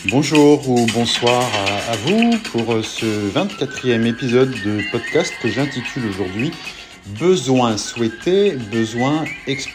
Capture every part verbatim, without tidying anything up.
Bonjour ou bonsoir à, à vous pour ce vingt-quatrième épisode de podcast que j'intitule aujourd'hui « Besoins souhaités, besoins exprimés ».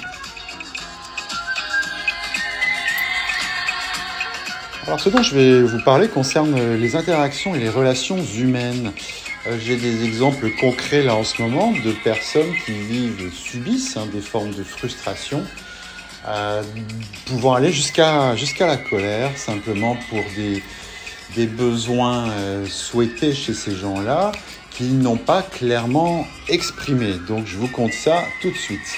Alors ce dont je vais vous parler concerne les interactions et les relations humaines. J'ai des exemples concrets là en ce moment de personnes qui vivent, subissent hein, des formes de frustration, euh, pouvant aller jusqu'à, jusqu'à la colère, simplement pour des, des besoins euh, souhaités chez ces gens-là qu'ils n'ont pas clairement exprimés. Donc je vous conte ça tout de suite.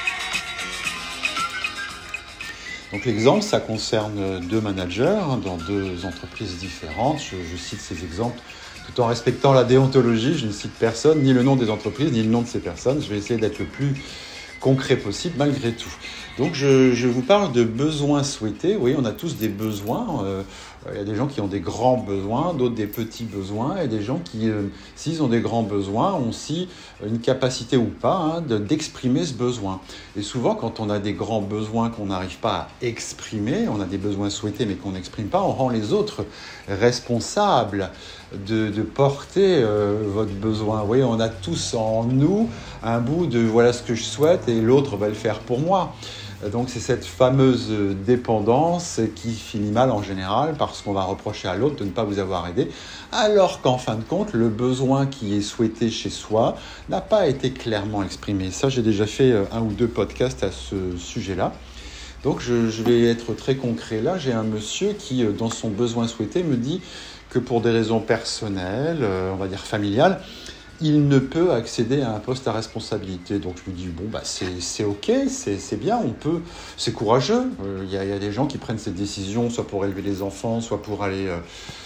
Donc l'exemple, ça concerne deux managers dans deux entreprises différentes. Je, je cite ces exemples tout en respectant la déontologie. Je ne cite personne, ni le nom des entreprises, ni le nom de ces personnes. Je vais essayer d'être le plus concret possible malgré tout. Donc je, je vous parle de besoins souhaités. Oui, on a tous des besoins. Euh, il y a des gens qui ont des grands besoins, d'autres des petits besoins, et des gens qui, euh, s'ils ont des grands besoins, ont aussi une capacité ou pas hein, de, d'exprimer ce besoin. Et souvent, quand on a des grands besoins qu'on n'arrive pas à exprimer, on a des besoins souhaités mais qu'on n'exprime pas, on rend les autres responsables de, de porter euh, votre besoin. Vous voyez, on a tous en nous un bout de voilà ce que je souhaite et l'autre va le faire pour moi. Donc c'est cette fameuse dépendance qui finit mal en général parce qu'on va reprocher à l'autre de ne pas vous avoir aidé, alors qu'en fin de compte, le besoin qui est souhaité chez soi n'a pas été clairement exprimé. Ça, j'ai déjà fait un ou deux podcasts à ce sujet-là. Donc je, je vais être très concret là. J'ai un monsieur qui, dans son besoin souhaité, me dit que pour des raisons personnelles, on va dire familiales, il ne peut accéder à un poste à responsabilité. Donc je lui dis, bon, bah, c'est, c'est ok, c'est, c'est bien, on peut, c'est courageux. Il euh, y, y a des gens qui prennent cette décision, soit pour élever les enfants, soit pour aller euh,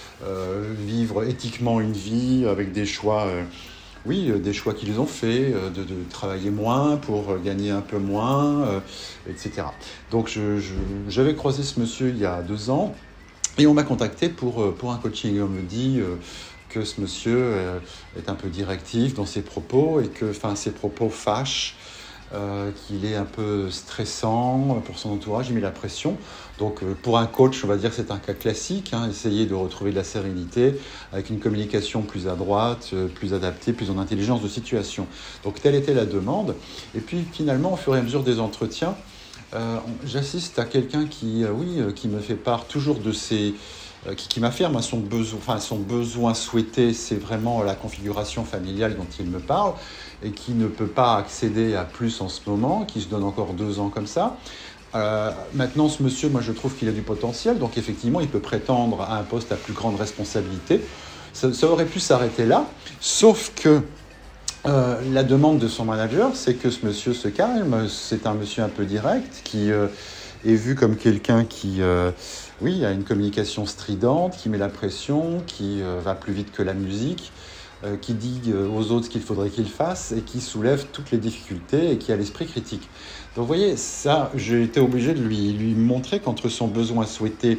euh, vivre éthiquement une vie avec des choix, euh, oui, euh, des choix qu'ils ont faits, euh, de, de travailler moins pour gagner un peu moins, euh, et cetera. Donc je, je, j'avais croisé ce monsieur il y a deux ans et on m'a contacté pour, pour un coaching. On me dit... Euh, que ce monsieur euh, est un peu directif dans ses propos et que enfin, ses propos fâchent, euh, qu'il est un peu stressant pour son entourage, il met la pression. Donc euh, pour un coach, on va dire que c'est un cas classique, hein, essayer de retrouver de la sérénité avec une communication plus à droite, euh, plus adaptée, plus en intelligence de situation. Donc telle était la demande. Et puis finalement, au fur et à mesure des entretiens, euh, j'assiste à quelqu'un qui, euh, oui, euh, qui me fait part toujours de ses... Qui, qui m'affirme hein, son, besoin, enfin, son besoin souhaité, c'est vraiment la configuration familiale dont il me parle et qui ne peut pas accéder à plus en ce moment, qui se donne encore deux ans comme ça. Euh, maintenant, ce monsieur, moi je trouve qu'il a du potentiel, donc effectivement, il peut prétendre à un poste à plus grande responsabilité. Ça, ça aurait pu s'arrêter là, sauf que euh, la demande de son manager, c'est que ce monsieur se calme. C'est un monsieur un peu direct qui euh, est vu comme quelqu'un qui... Euh, Oui, a une communication stridente, qui met la pression, qui euh, va plus vite que la musique, euh, qui dit euh, aux autres ce qu'il faudrait qu'ils fassent et qui soulève toutes les difficultés et qui a l'esprit critique. Donc vous voyez, ça, j'ai été obligé de lui, lui montrer qu'entre son besoin souhaité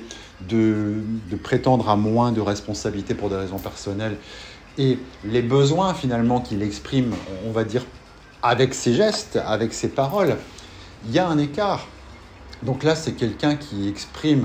de, de prétendre à moins de responsabilités pour des raisons personnelles et les besoins finalement qu'il exprime, on va dire, avec ses gestes, avec ses paroles, il y a un écart. Donc là, c'est quelqu'un qui exprime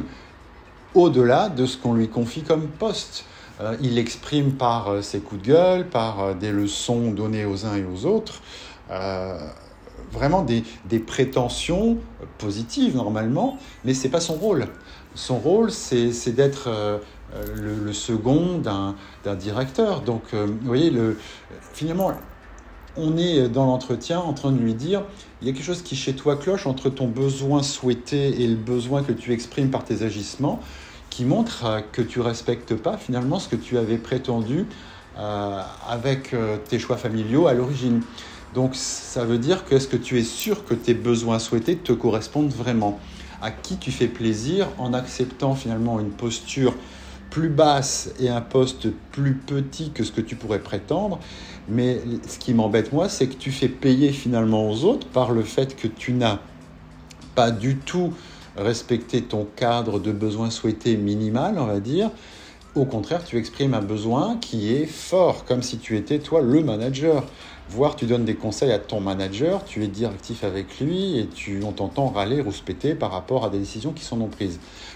au-delà de ce qu'on lui confie comme poste. Euh, il l'exprime par euh, ses coups de gueule, par euh, des leçons données aux uns et aux autres, euh, vraiment des, des prétentions positives normalement, mais ce n'est pas son rôle. Son rôle, c'est, c'est d'être euh, le, le second d'un, d'un directeur. Donc, euh, vous voyez, le, finalement, on est dans l'entretien en train de lui dire il y a quelque chose qui chez toi cloche entre ton besoin souhaité et le besoin que tu exprimes par tes agissements, qui montre que tu ne respectes pas finalement ce que tu avais prétendu euh, avec euh, tes choix familiaux à l'origine. Donc ça veut dire que est-ce que tu es sûr que tes besoins souhaités te correspondent vraiment ? À qui tu fais plaisir en acceptant finalement une posture plus basse et un poste plus petit que ce que tu pourrais prétendre. Mais ce qui m'embête moi, c'est que tu fais payer finalement aux autres par le fait que tu n'as pas du tout respecté ton cadre de besoins souhaités minimal, on va dire. Au contraire, tu exprimes un besoin qui est fort, comme si tu étais toi le manager. Voire tu donnes des conseils à ton manager, tu es directif avec lui et tu, on t'entend râler, rouspéter par rapport à des décisions qui sont non prises.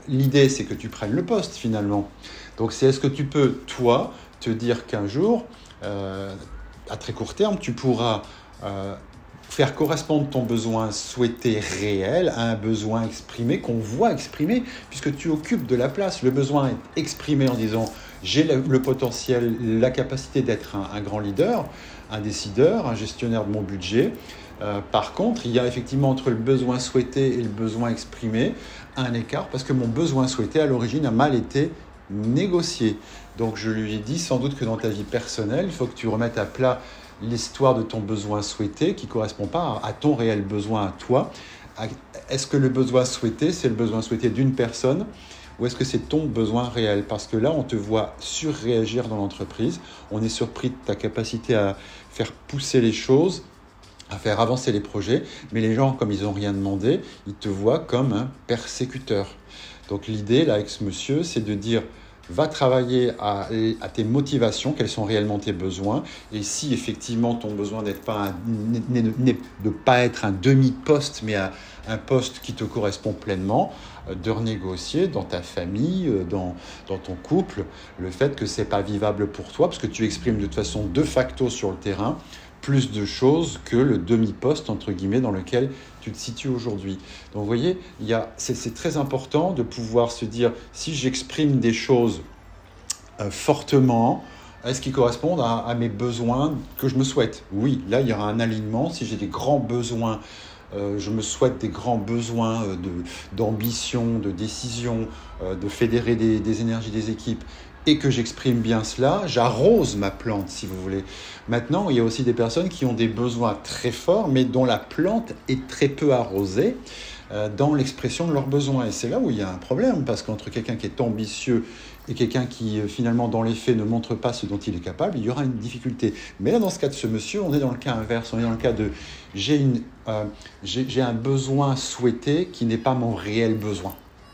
l'idée, c'est que tu prennes le poste finalement. Donc, c'est est-ce que tu peux, toi, te dire qu'un jour, euh, à très court terme, tu pourras euh, faire correspondre ton besoin souhaité réel à un besoin exprimé qu'on voit exprimé, puisque tu occupes de la place. Le besoin est exprimé en disant « j'ai le, le potentiel, la capacité d'être un, un grand leader, un décideur, un gestionnaire de mon budget ». Euh, par contre, il y a effectivement entre le besoin souhaité et le besoin exprimé un écart, parce que mon besoin souhaité, à l'origine, a mal été négocié. Donc je lui ai dit sans doute que dans ta vie personnelle, il faut que tu remettes à plat l'histoire de ton besoin souhaité qui ne correspond pas à ton réel besoin à toi. Est-ce que le besoin souhaité, c'est le besoin souhaité d'une personne ou est-ce que c'est ton besoin réel? Parce que là, on te voit surréagir dans l'entreprise. On est surpris de ta capacité à faire pousser les choses, à faire avancer les projets. Mais les gens, comme ils n'ont rien demandé, ils te voient comme un persécuteur. Donc l'idée, là, avec ce monsieur, c'est de dire... va travailler à, à tes motivations, quels sont réellement tes besoins. Et si effectivement ton besoin n'est pas un, n'est, n'est, de pas être un demi-poste, mais un, un poste qui te correspond pleinement, de renégocier dans ta famille, dans, dans ton couple, le fait que ce n'est pas vivable pour toi, parce que tu exprimes de toute façon de facto sur le terrain plus de choses que le demi-poste, entre guillemets, dans lequel tu te situes aujourd'hui. Donc, vous voyez, il y a, c'est, c'est très important de pouvoir se dire, si j'exprime des choses euh, fortement, est-ce qu'ils correspondent à, à mes besoins que je me souhaite? Oui, là, il y aura un alignement. Si j'ai des grands besoins, euh, je me souhaite des grands besoins euh, de, d'ambition, de décision, euh, de fédérer des, des énergies des équipes, et que j'exprime bien cela, j'arrose ma plante, si vous voulez. Maintenant, il y a aussi des personnes qui ont des besoins très forts, mais dont la plante est très peu arrosée euh, dans l'expression de leurs besoins. Et c'est là où il y a un problème, parce qu'entre quelqu'un qui est ambitieux et quelqu'un qui, finalement, dans les faits, ne montre pas ce dont il est capable, il y aura une difficulté. Mais là, dans ce cas de ce monsieur, on est dans le cas inverse. On est dans le cas de « j'ai, une, euh, j'ai, j'ai un besoin souhaité qui n'est pas mon réel besoin ».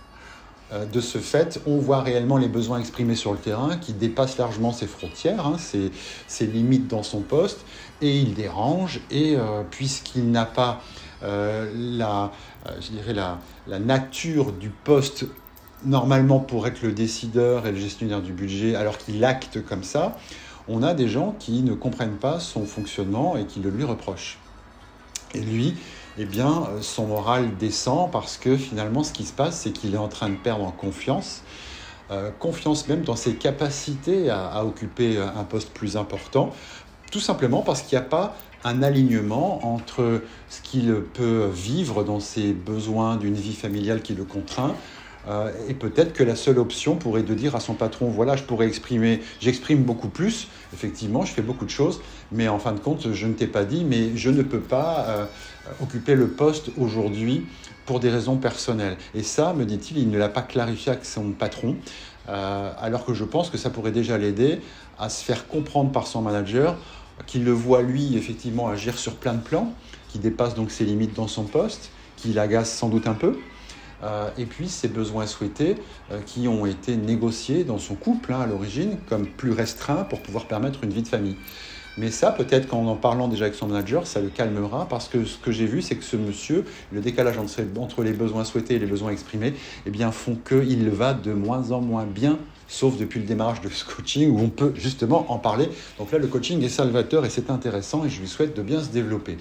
De ce fait, on voit réellement les besoins exprimés sur le terrain qui dépassent largement ses frontières, hein, ses, ses limites dans son poste, et il dérange. Et euh, puisqu'il n'a pas euh, la, euh, je dirais la, la nature du poste normalement pour être le décideur et le gestionnaire du budget, alors qu'il acte comme ça, on a des gens qui ne comprennent pas son fonctionnement et qui le lui reprochent. Et lui, eh bien, son moral descend parce que finalement, ce qui se passe, c'est qu'il est en train de perdre en confiance, euh, confiance même dans ses capacités à, à occuper un poste plus important, tout simplement parce qu'il n'y a pas un alignement entre ce qu'il peut vivre dans ses besoins d'une vie familiale qui le contraint, Euh, et peut-être que la seule option pourrait être de dire à son patron, voilà, je pourrais exprimer, j'exprime beaucoup plus, effectivement, je fais beaucoup de choses, mais en fin de compte, je ne t'ai pas dit, mais je ne peux pas euh, occuper le poste aujourd'hui pour des raisons personnelles. Et ça, me dit-il, il ne l'a pas clarifié avec son patron, euh, alors que je pense que ça pourrait déjà l'aider à se faire comprendre par son manager, qu'il le voit, lui, effectivement, agir sur plein de plans, qui dépasse donc ses limites dans son poste, qui l'agace sans doute un peu. Euh, et puis ses besoins souhaités euh, qui ont été négociés dans son couple hein, à l'origine comme plus restreints pour pouvoir permettre une vie de famille. Mais ça, peut-être qu'en en parlant déjà avec son manager, ça le calmera parce que ce que j'ai vu, c'est que ce monsieur, le décalage entre, entre les besoins souhaités et les besoins exprimés, eh bien, font qu'il va de moins en moins bien, sauf depuis le démarrage de ce coaching où on peut justement en parler. Donc là, le coaching est salvateur et c'est intéressant et je lui souhaite de bien se développer.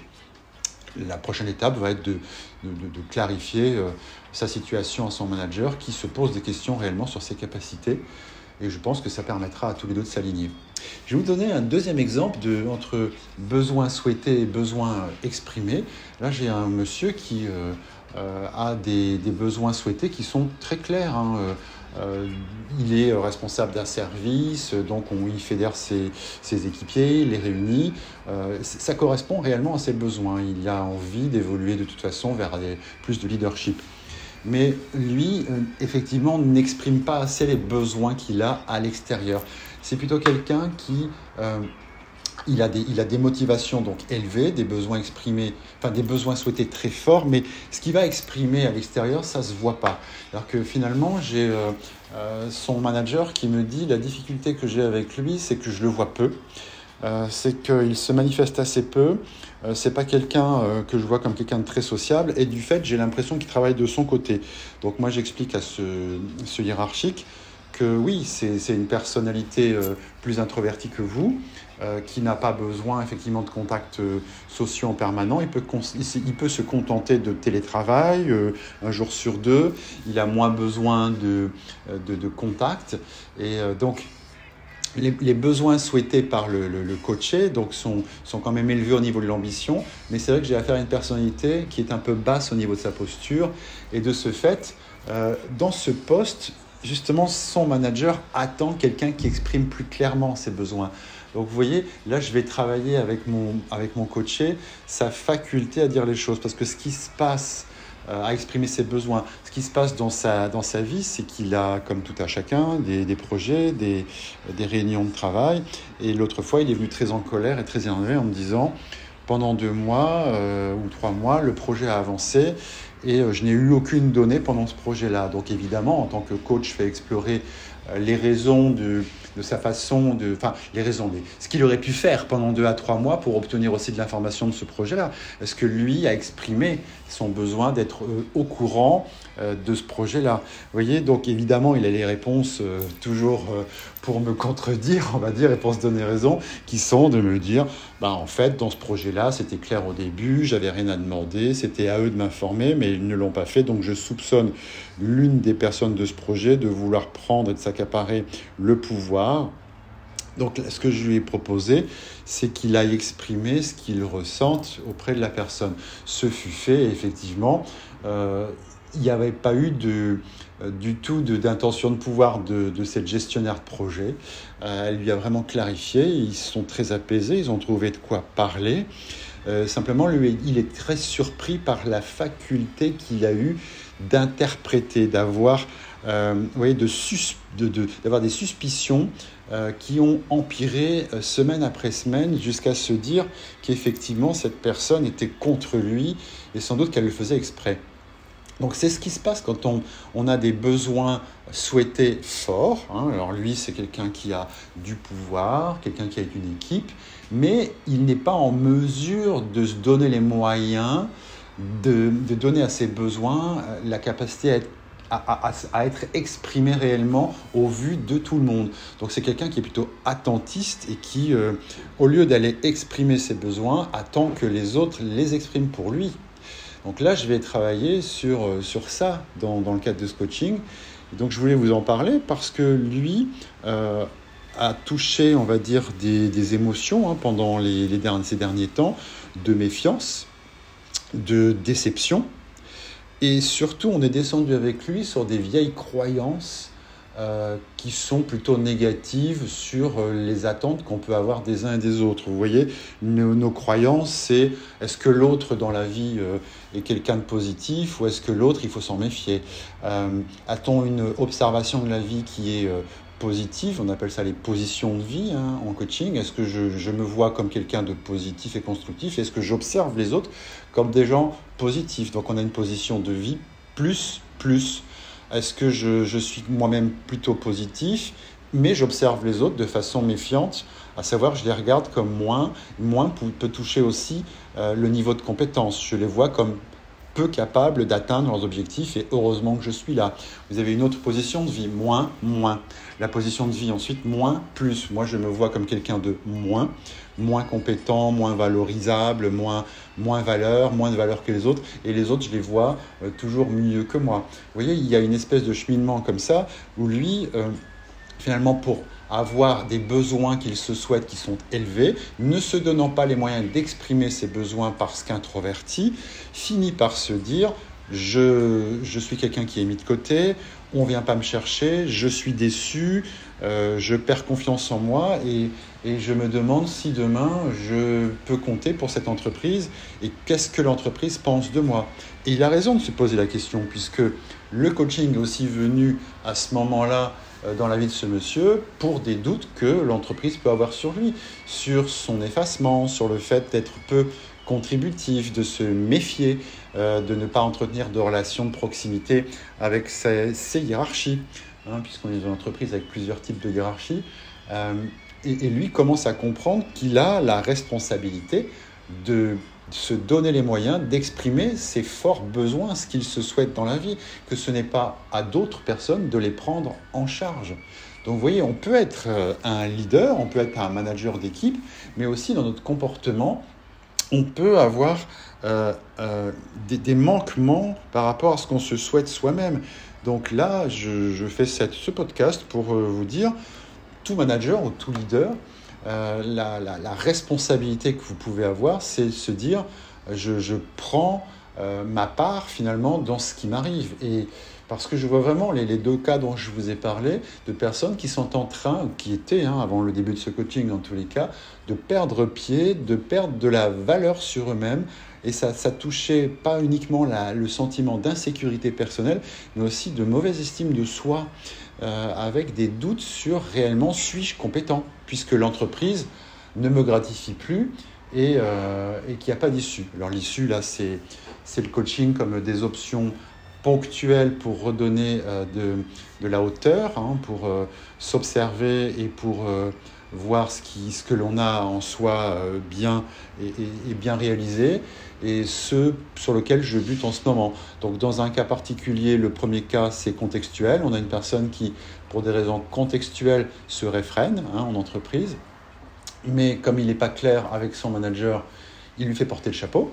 La prochaine étape va être de, de, de clarifier euh, sa situation à son manager qui se pose des questions réellement sur ses capacités et je pense que ça permettra à tous les deux de s'aligner. Je vais vous donner un deuxième exemple de, entre besoins souhaités et besoins exprimés. Là, j'ai un monsieur qui euh, euh, a des, des besoins souhaités qui sont très clairs. Hein, euh, Euh, il est responsable d'un service, donc on y fédère ses, ses équipiers, il les réunit. Euh, ça correspond réellement à ses besoins. Il a envie d'évoluer de toute façon vers des, plus de leadership. Mais lui, euh, effectivement, n'exprime pas assez les besoins qu'il a à l'extérieur. C'est plutôt quelqu'un qui... Euh, Il a, des, il a des motivations donc élevées, des besoins exprimés, enfin des besoins souhaités très forts, mais ce qu'il va exprimer à l'extérieur, ça ne se voit pas. Alors que finalement, j'ai euh, euh, son manager qui me dit la difficulté que j'ai avec lui, c'est que je le vois peu. euh, c'est qu'il se manifeste assez peu. Euh, c'est pas quelqu'un euh, que je vois comme quelqu'un de très sociable. Et du fait, j'ai l'impression qu'il travaille de son côté. Donc moi, j'explique à ce, ce hiérarchique que oui, c'est, c'est une personnalité euh, plus introvertie que vous, euh, qui n'a pas besoin effectivement de contacts euh, sociaux en permanent. Il peut, cons- il, il peut se contenter de télétravail euh, un jour sur deux. Il a moins besoin de, de, de contacts. Et euh, donc, les, les besoins souhaités par le, le, le coaché donc sont, sont quand même élevés au niveau de l'ambition. Mais c'est vrai que j'ai affaire à une personnalité qui est un peu basse au niveau de sa posture. Et de ce fait, euh, dans ce poste, justement, son manager attend quelqu'un qui exprime plus clairement ses besoins. Donc, vous voyez, là, je vais travailler avec mon, avec mon coaché sa faculté à dire les choses. Parce que ce qui se passe, euh, à exprimer ses besoins, ce qui se passe dans sa, dans sa vie, c'est qu'il a, comme tout à chacun, des, des projets, des, des réunions de travail. Et l'autre fois, il est venu très en colère et très énervé en me disant, pendant deux mois euh, ou trois mois, le projet a avancé. Et je n'ai eu aucune donnée pendant ce projet-là. Donc évidemment, en tant que coach, je fais explorer les raisons de, de sa façon, de, enfin les raisons, mais ce qu'il aurait pu faire pendant deux à trois mois pour obtenir aussi de l'information de ce projet-là. Est-ce que lui a exprimé son besoin d'être euh, au courant euh, de ce projet-là? Vous voyez, donc évidemment, il a les réponses euh, toujours euh, pour me contredire, on va dire, et pour se donner raison, qui sont de me dire, bah, en fait, dans ce projet-là, c'était clair au début, j'avais rien à demander, c'était à eux de m'informer, mais ils ne l'ont pas fait, donc je soupçonne l'une des personnes de ce projet de vouloir prendre et de s'accaparer le pouvoir. Donc, ce que je lui ai proposé, c'est qu'il aille exprimer ce qu'il ressente auprès de la personne. Ce fut fait, et effectivement, euh, il n'y avait pas eu de, euh, du tout de, d'intention de pouvoir de, de cette gestionnaire de projet. Euh, elle lui a vraiment clarifié, ils sont très apaisés, ils ont trouvé de quoi parler. Euh, simplement, lui, il est très surpris par la faculté qu'il a eue d'interpréter, d'avoir, euh, vous voyez, de sus, de, de, d'avoir des suspicions euh, qui ont empiré euh, semaine après semaine jusqu'à se dire qu'effectivement cette personne était contre lui et sans doute qu'elle le faisait exprès. Donc c'est ce qui se passe quand on, on a des besoins souhaités forts. Hein. Alors lui, c'est quelqu'un qui a du pouvoir, quelqu'un qui a une équipe, mais il n'est pas en mesure de se donner les moyens de, de donner à ses besoins la capacité à être, à, à, à être exprimé réellement au vu de tout le monde. Donc c'est quelqu'un qui est plutôt attentiste et qui, euh, au lieu d'aller exprimer ses besoins, attend que les autres les expriment pour lui. Donc là, je vais travailler sur, sur ça dans, dans le cadre de ce coaching. Et donc je voulais vous en parler parce que lui euh, a touché, on va dire, des, des émotions hein, pendant les, les derniers, ces derniers temps, de méfiance, de déception. Et surtout, on est descendu avec lui sur des vieilles croyances euh, qui sont plutôt négatives sur euh, les attentes qu'on peut avoir des uns et des autres. Vous voyez, nos, nos croyances, c'est est-ce que l'autre dans la vie euh, est quelqu'un de positif ou est-ce que l'autre, il faut s'en méfier? euh, A-t-on une observation de la vie qui est euh, positive? On appelle ça les positions de vie hein, en coaching. Est-ce que je, je me vois comme quelqu'un de positif et constructif? Est-ce que j'observe les autres comme des gens positifs? Donc on a une position de vie plus, plus. Est-ce que je, je suis moi-même plutôt positif, mais j'observe les autres de façon méfiante, à savoir je les regarde comme moins, moins peut toucher aussi euh, le niveau de compétence. Je les vois comme peu capables d'atteindre leurs objectifs et heureusement que je suis là. Vous avez une autre position de vie, moins, moins. La position de vie ensuite, moins, plus. Moi, je me vois comme quelqu'un de moins, moins compétent, moins valorisable, moins, moins valeur, moins de valeur que les autres. Et les autres, je les vois euh, toujours mieux que moi. Vous voyez, il y a une espèce de cheminement comme ça où lui, euh, finalement, pour avoir des besoins qu'il se souhaite qui sont élevés, ne se donnant pas les moyens d'exprimer ses besoins parce qu'introverti, finit par se dire je, je suis quelqu'un qui est mis de côté, on ne vient pas me chercher, je suis déçu, euh, je perds confiance en moi et, et je me demande si demain je peux compter pour cette entreprise et qu'est-ce que l'entreprise pense de moi. Et il a raison de se poser la question puisque le coaching est aussi venu à ce moment-là dans la vie de ce monsieur pour des doutes que l'entreprise peut avoir sur lui, sur son effacement, sur le fait d'être peu contributif, de se méfier, euh, de ne pas entretenir de relations de proximité avec ses, ses hiérarchies, hein, puisqu'on est dans une entreprise avec plusieurs types de hiérarchies. Euh, et, et lui commence à comprendre qu'il a la responsabilité de se donner les moyens d'exprimer ses forts besoins, ce qu'il se souhaite dans la vie, que ce n'est pas à d'autres personnes de les prendre en charge. Donc vous voyez, on peut être un leader, on peut être un manager d'équipe, mais aussi dans notre comportement, on peut avoir euh, euh, des, des manquements par rapport à ce qu'on se souhaite soi-même. Donc là, je, je fais cette, ce podcast pour vous dire, tout manager ou tout leader, Euh, la, la, la responsabilité que vous pouvez avoir, c'est de se dire je, je prends euh, ma part finalement dans ce qui m'arrive. Et parce que je vois vraiment les, les deux cas dont je vous ai parlé, de personnes qui sont en train, qui étaient hein, avant le début de ce coaching dans tous les cas, de perdre pied, de perdre de la valeur sur eux-mêmes. Et ça, ça touchait pas uniquement la, le sentiment d'insécurité personnelle, mais aussi de mauvaise estime de soi, euh, avec des doutes sur réellement suis-je compétent, puisque l'entreprise ne me gratifie plus et, euh, et qu'il n'y a pas d'issue. Alors l'issue, là, c'est, c'est le coaching comme des options ponctuelles pour redonner euh, de, de la hauteur, hein, pour euh, s'observer et pour euh, voir ce, qui, ce que l'on a en soi euh, bien et, et, et bien réalisé, et ce sur lequel je bute en ce moment. Donc dans un cas particulier, le premier cas, c'est contextuel. On a une personne qui, pour des raisons contextuelles, se réfrène hein, en entreprise, mais comme il n'est pas clair avec son manager, il lui fait porter le chapeau.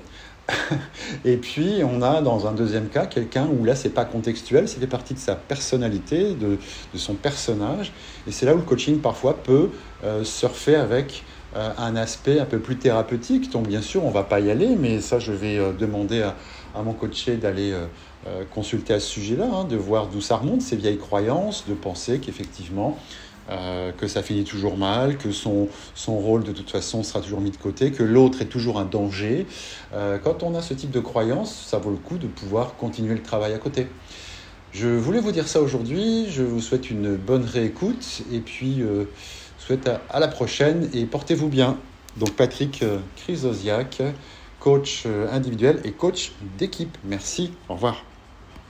Et puis on a dans un deuxième cas quelqu'un où là c'est pas contextuel, ça fait partie de sa personnalité, de, de son personnage, et c'est là où le coaching parfois peut euh, surfer avec euh, un aspect un peu plus thérapeutique. Donc bien sûr on va pas y aller, mais ça je vais euh, demander à, à mon coaché d'aller euh, euh, consulter à ce sujet-là, hein, de voir d'où ça remonte, ces vieilles croyances, de penser qu'effectivement Euh, que ça finit toujours mal, que son, son rôle de toute façon sera toujours mis de côté, que l'autre est toujours un danger. Euh, quand on a ce type de croyance, ça vaut le coup de pouvoir continuer le travail à côté. Je voulais vous dire ça aujourd'hui, je vous souhaite une bonne réécoute et puis euh, je vous souhaite à, à la prochaine et portez-vous bien. Donc Patrick euh, Chrysosiak, coach euh, individuel et coach d'équipe. Merci, au revoir.